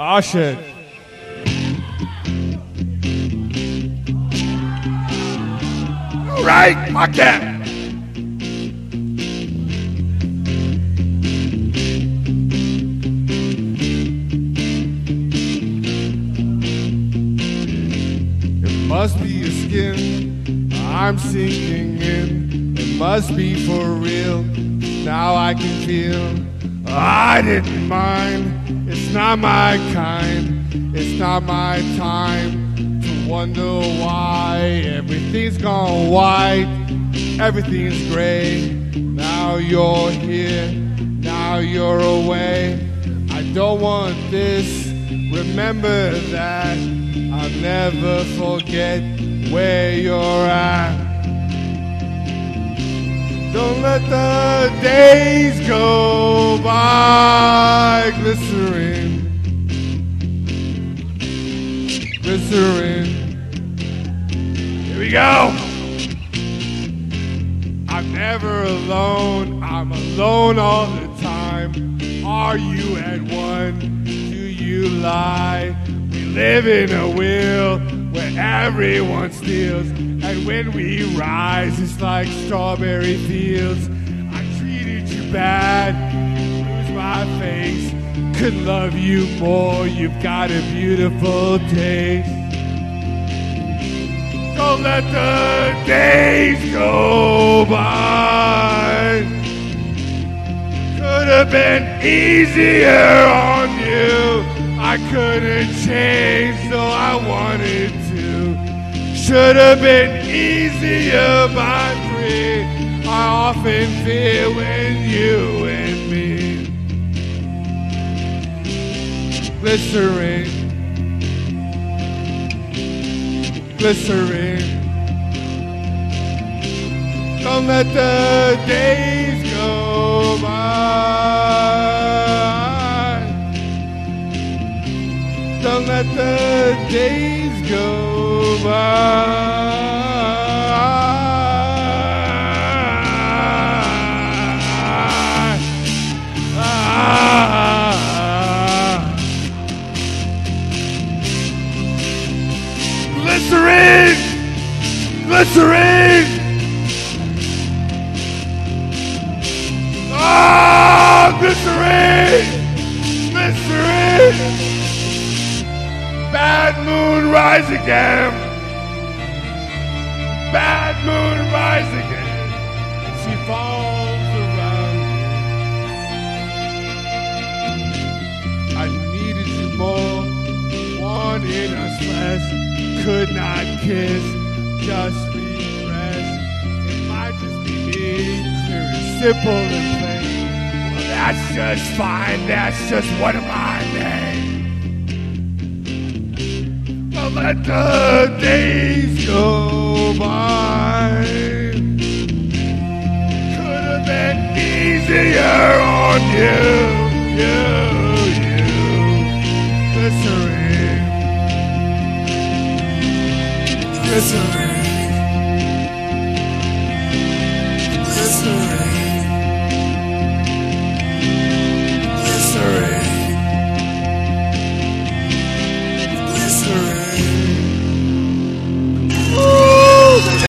Ah, shit. All right, fuck that. It must be your skin I'm sinking in. It must be for real. Now I can feel I didn't mind. It's not my kind. It's not my time to wonder why everything's gone white. Everything's gray. Now you're here. Now you're away. I don't want this. Remember that. I'll never forget where you're at. Don't let the days go by. Glycerin, glycerin. Here we go. I'm never alone. I'm alone all the time. Are you at one? Do you lie? We live in a wheel where everyone steals. And when we rise, it's like strawberry fields. I treated you bad, lose my face. Could love you more, you've got a beautiful taste. Don't let the days go by. Could have been easier on you. I couldn't change, though I wanted to. Should have been easier by 3. I often fear when you and me. Glycerin, glycerin. Don't let the days go by. Don't let the days go by. Glycerin! Glycerin! Oh, glycerin! Glycerin! Bad moon rise again. Bad moon rise again. She falls around. I needed you more, wanted us less, could not kiss, just repress. It might just be me, clear and simple and plain. Well, that's just fine. That's just one of my names. Don't let the days go by. Could have been easier on you. Glycerin, glycerin.